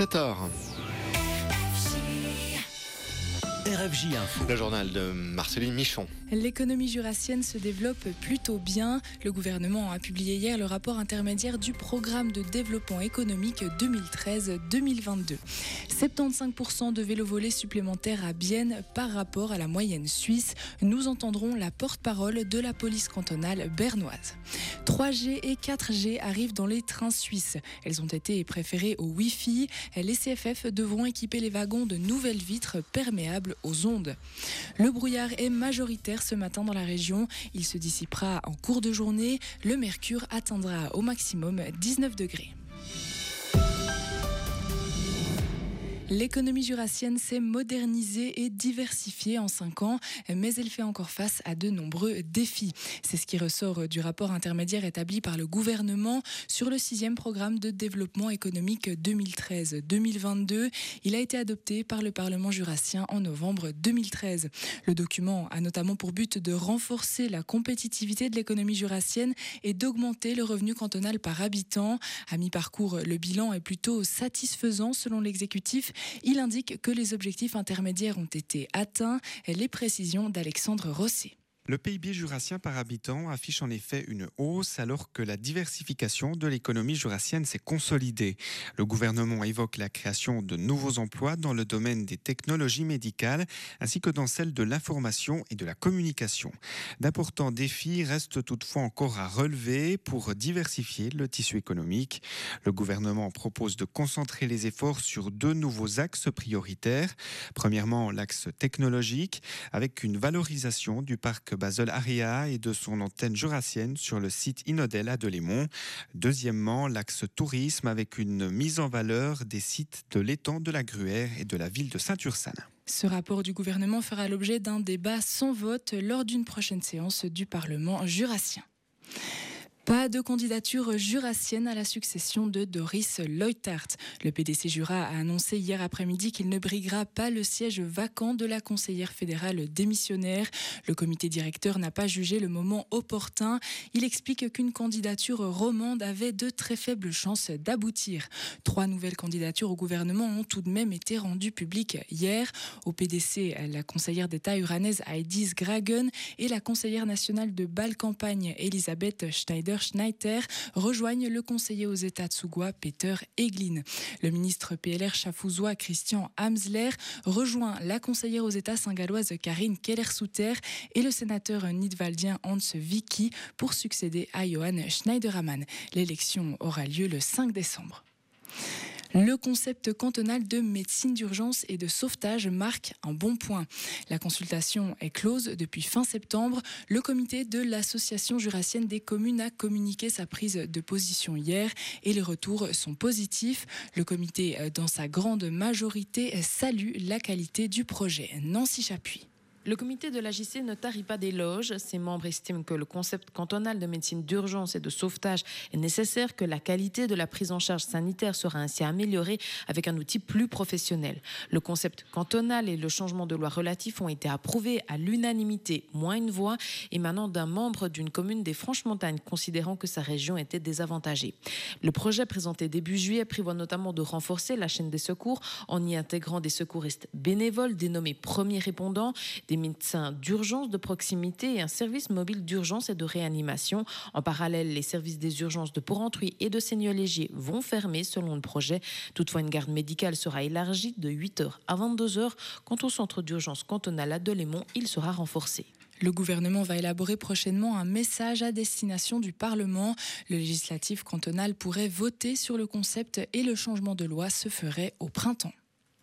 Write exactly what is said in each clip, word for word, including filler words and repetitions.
sept heures. R F J Info. Le journal de Marceline Michon. L'économie jurassienne se développe plutôt bien. Le gouvernement a publié hier le rapport intermédiaire du programme de développement économique deux mille treize deux mille vingt-deux. soixante-quinze pour cent de vélos volés supplémentaires à Bienne par rapport à la moyenne suisse. Nous entendrons la porte-parole de la police cantonale bernoise. trois G et quatre G arrivent dans les trains suisses. Elles ont été préférées au Wi-Fi. Les C F F devront équiper les wagons de nouvelles vitres perméables aux ondes. Le brouillard est majoritaire ce matin dans la région. Il se dissipera en cours de journée. Le mercure atteindra au maximum dix-neuf degrés. L'économie jurassienne s'est modernisée et diversifiée en cinq ans, mais elle fait encore face à de nombreux défis. C'est ce qui ressort du rapport intermédiaire établi par le gouvernement sur le sixième programme de développement économique deux mille treize deux mille vingt-deux. Il a été adopté par le Parlement jurassien en novembre deux mille treize. Le document a notamment pour but de renforcer la compétitivité de l'économie jurassienne et d'augmenter le revenu cantonal par habitant. À mi-parcours, le bilan est plutôt satisfaisant selon l'exécutif. Il indique que les objectifs intermédiaires ont été atteints. Les précisions d'Alexandre Rosset. Le P I B jurassien par habitant affiche en effet une hausse alors que la diversification de l'économie jurassienne s'est consolidée. Le gouvernement évoque la création de nouveaux emplois dans le domaine des technologies médicales ainsi que dans celle de l'information et de la communication. D'importants défis restent toutefois encore à relever pour diversifier le tissu économique. Le gouvernement propose de concentrer les efforts sur deux nouveaux axes prioritaires. Premièrement, l'axe technologique avec une valorisation du parc Basel-Aria et de son antenne jurassienne sur le site Inodel à Delémont. Deuxièmement, l'axe tourisme avec une mise en valeur des sites de l'étang de la Gruère et de la ville de Saint-Ursane. Ce rapport du gouvernement fera l'objet d'un débat sans vote lors d'une prochaine séance du Parlement jurassien. Pas de candidature jurassienne à la succession de Doris Leuthard. Le P D C Jura a annoncé hier après-midi qu'il ne briguera pas le siège vacant de la conseillère fédérale démissionnaire. Le comité directeur n'a pas jugé le moment opportun. Il explique qu'une candidature romande avait de très faibles chances d'aboutir. Trois nouvelles candidatures au gouvernement ont tout de même été rendues publiques hier. Au P D C, la conseillère d'État uranaise Heidi Gragen et la conseillère nationale de Bâle-Campagne Elisabeth Schneider Schneider rejoignent le conseiller aux États Tsugois Peter Eglin. Le ministre P L R chafouzois Christian Amsler rejoint la conseillère aux États saint-galloise Karine Keller-Souter et le sénateur nidwaldien Hans Vicky pour succéder à Johann Schneiderman. L'élection aura lieu le cinq décembre. Le concept cantonal de médecine d'urgence et de sauvetage marque un bon point. La consultation est close depuis fin septembre. Le comité de l'Association jurassienne des communes a communiqué sa prise de position hier et les retours sont positifs. Le comité, dans sa grande majorité, salue la qualité du projet. Nancy Chapuis. Le comité de l'A J C ne tarit pas d'éloges. Ses membres estiment que le concept cantonal de médecine d'urgence et de sauvetage est nécessaire, que la qualité de la prise en charge sanitaire sera ainsi améliorée avec un outil plus professionnel. Le concept cantonal et le changement de loi relatif ont été approuvés à l'unanimité, moins une voix, émanant d'un membre d'une commune des Franches-Montagnes, considérant que sa région était désavantagée. Le projet présenté début juillet prévoit notamment de renforcer la chaîne des secours en y intégrant des secouristes bénévoles dénommés premiers répondants, des médecins d'urgence de proximité et un service mobile d'urgence et de réanimation. En parallèle, les services des urgences de Porrentruy et de Seigneur-Légier vont fermer selon le projet. Toutefois, une garde médicale sera élargie de huit heures à vingt-deux heures. Quant au centre d'urgence cantonal à Delémont, il sera renforcé. Le gouvernement va élaborer prochainement un message à destination du Parlement. Le législatif cantonal pourrait voter sur le concept et le changement de loi se ferait au printemps.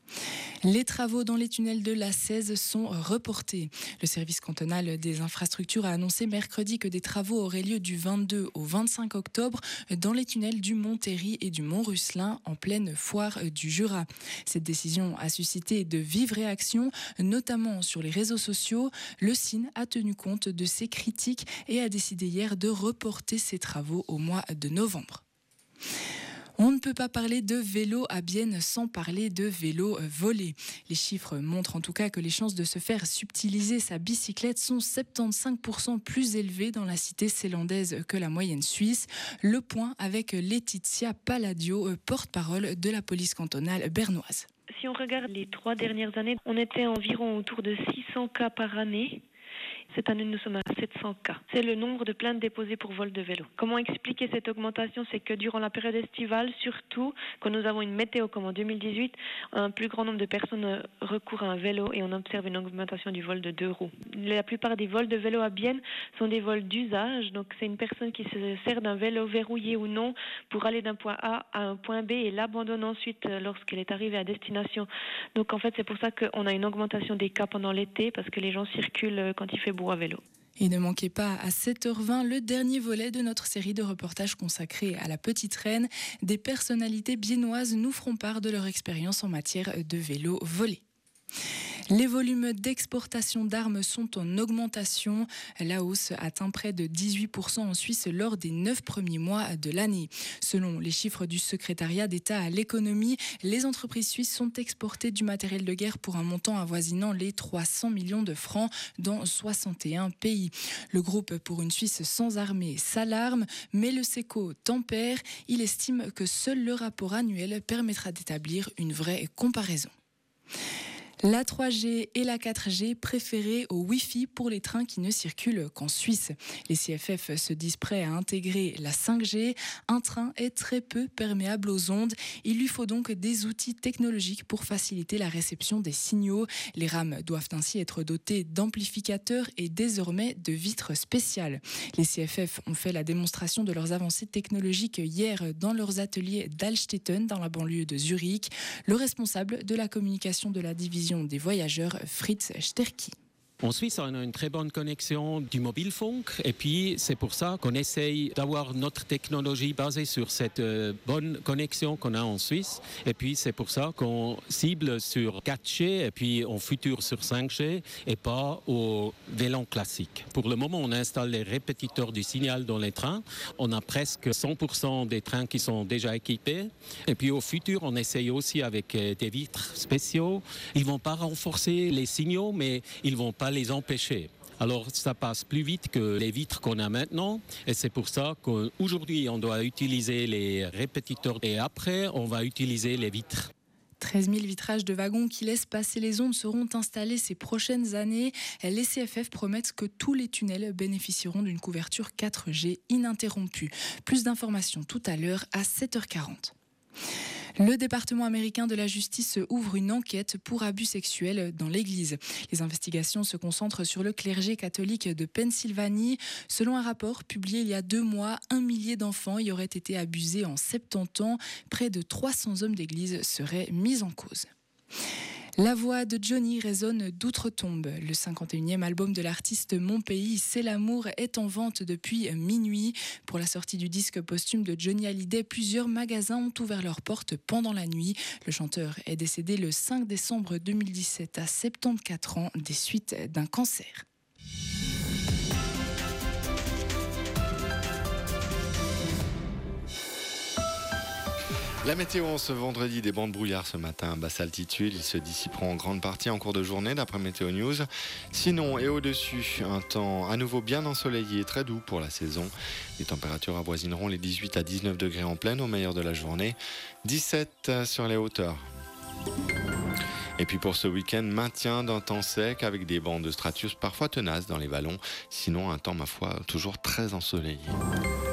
Les travaux dans les tunnels de l'A seize sont reportés. Le service cantonal des infrastructures a annoncé mercredi que des travaux auraient lieu du vingt-deux au vingt-cinq octobre dans les tunnels du Mont-Terry et du Mont-Russelin en pleine foire du Jura. Cette décision a suscité de vives réactions, notamment sur les réseaux sociaux. Le S I N a tenu compte de ces critiques et a décidé hier de reporter ces travaux au mois de novembre. On ne peut pas parler de vélo à Bienne sans parler de vélo volé. Les chiffres montrent en tout cas que les chances de se faire subtiliser sa bicyclette sont soixante-quinze pour cent plus élevées dans la cité zélandaise que la moyenne suisse. Le point avec Laetitia Palladio, porte-parole de la police cantonale bernoise. Si on regarde les trois dernières années, on était environ autour de six cents cas par année. Cette année, nous sommes à sept cents cas. C'est le nombre de plaintes déposées pour vol de vélo. Comment expliquer cette augmentation? C'est que durant la période estivale, surtout quand nous avons une météo comme en deux mille dix-huit, un plus grand nombre de personnes recourent à un vélo et on observe une augmentation du vol de deux roues. La plupart des vols de vélo à Bienne sont des vols d'usage. Donc c'est une personne qui se sert d'un vélo verrouillé ou non pour aller d'un point A à un point B et l'abandonne ensuite lorsqu'elle est arrivée à destination. Donc en fait, c'est pour ça qu'on a une augmentation des cas pendant l'été parce que les gens circulent quand il fait beau à vélo. Et ne manquez pas à sept heures vingt le dernier volet de notre série de reportages consacrée à la Petite Reine. Des personnalités biennoises nous feront part de leur expérience en matière de vélo volé. Les volumes d'exportation d'armes sont en augmentation. La hausse atteint près de dix-huit pour cent en Suisse lors des neuf premiers mois de l'année. Selon les chiffres du secrétariat d'État à l'économie, les entreprises suisses sont exportées du matériel de guerre pour un montant avoisinant les trois cents millions de francs dans soixante et un pays. Le groupe Pour une Suisse sans armée s'alarme, mais le SECO tempère. Il estime que seul le rapport annuel permettra d'établir une vraie comparaison. La trois G et la quatre G préférées au Wi-Fi pour les trains qui ne circulent qu'en Suisse. Les C F F se disent prêts à intégrer la cinq G. Un train est très peu perméable aux ondes. Il lui faut donc des outils technologiques pour faciliter la réception des signaux. Les rames doivent ainsi être dotées d'amplificateurs et désormais de vitres spéciales. Les C F F ont fait la démonstration de leurs avancées technologiques hier dans leurs ateliers d'Alstetten, dans la banlieue de Zurich. Le responsable de la communication de la division des voyageurs, Fritz Sterki. En Suisse, on a une très bonne connexion du mobilfunk et puis c'est pour ça qu'on essaye d'avoir notre technologie basée sur cette euh, bonne connexion qu'on a en Suisse. Et puis c'est pour ça qu'on cible sur quatre G et puis en futur sur cinq G et pas au vélo classique. Pour le moment, on installe les répétiteurs du signal dans les trains. On a presque cent pour cent des trains qui sont déjà équipés. Et puis au futur, on essaye aussi avec euh, des vitres spéciaux. Ils ne vont pas renforcer les signaux, mais ils ne vont pas les empêcher. Alors ça passe plus vite que les vitres qu'on a maintenant et c'est pour ça qu'aujourd'hui on doit utiliser les répétiteurs et après on va utiliser les vitres. treize mille vitrages de wagons qui laissent passer les ondes seront installés ces prochaines années. Les C F F promettent que tous les tunnels bénéficieront d'une couverture quatre G ininterrompue. Plus d'informations tout à l'heure à sept heures quarante. Le département américain de la justice ouvre une enquête pour abus sexuels dans l'Église. Les investigations se concentrent sur le clergé catholique de Pennsylvanie. Selon un rapport publié il y a deux mois, un millier d'enfants y auraient été abusés en soixante-dix ans. Près de trois cents hommes d'église seraient mis en cause. La voix de Johnny résonne d'outre-tombe. Le cinquante et unième album de l'artiste Mon Pays, C'est l'amour, est en vente depuis minuit. Pour la sortie du disque posthume de Johnny Hallyday, plusieurs magasins ont ouvert leurs portes pendant la nuit. Le chanteur est décédé le cinq décembre deux mille dix-sept à soixante-quatorze ans des suites d'un cancer. La météo ce vendredi, des bancs de brouillard ce matin à basse altitude. Ils se dissiperont en grande partie en cours de journée d'après Météo News. Sinon et au-dessus, un temps à nouveau bien ensoleillé et très doux pour la saison. Les températures avoisineront les dix-huit à dix-neuf degrés en pleine au meilleur de la journée. dix-sept sur les hauteurs. Et puis pour ce week-end, maintien d'un temps sec avec des bancs de stratus parfois tenaces dans les vallons. Sinon un temps, ma foi, toujours très ensoleillé.